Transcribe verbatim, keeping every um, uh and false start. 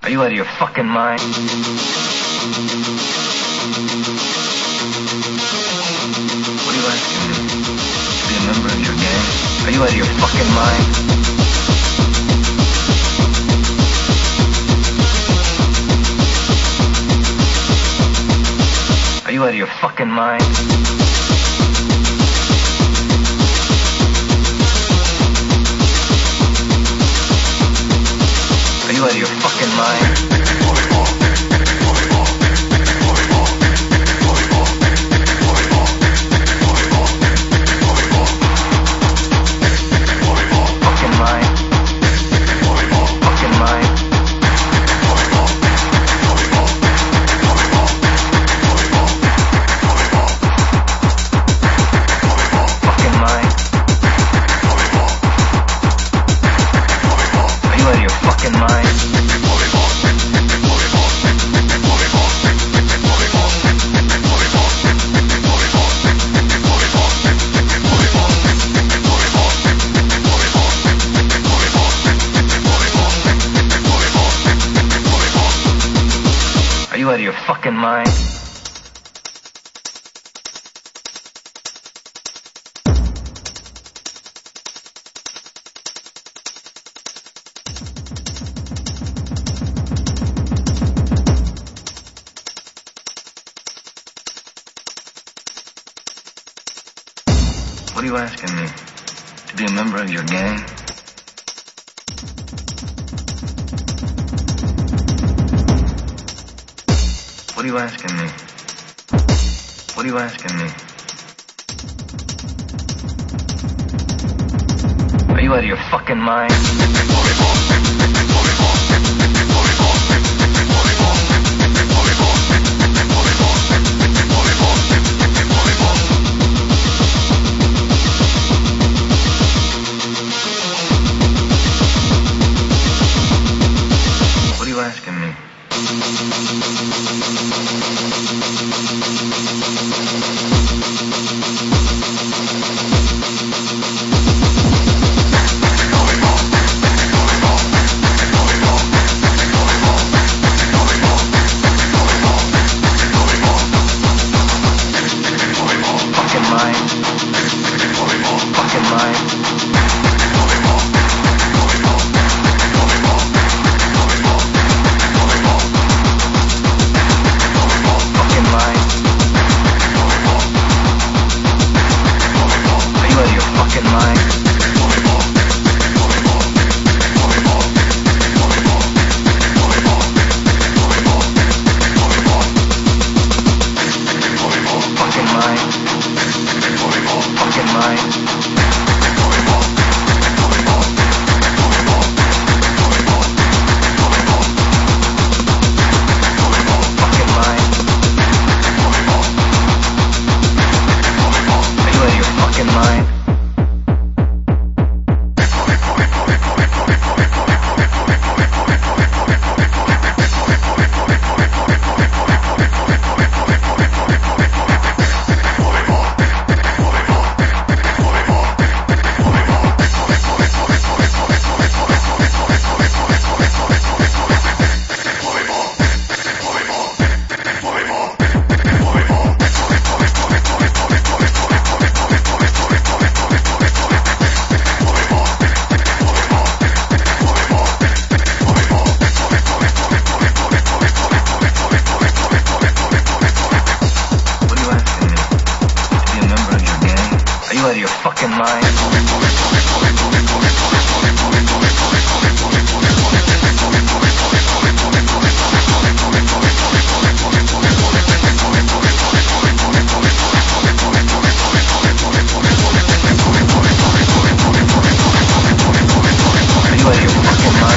Are you out of your fucking mind? What are you asking me? To be a member of your gang? Are you out of your fucking mind? Are you out of your fucking mind? Are you out of your fucking mind? Are you out of your fucking mind? What are you asking me? To be a member of your gang? What are you asking me? What are you asking me? Are you out of your fucking mind? What are you asking me? Out of your fucking mind.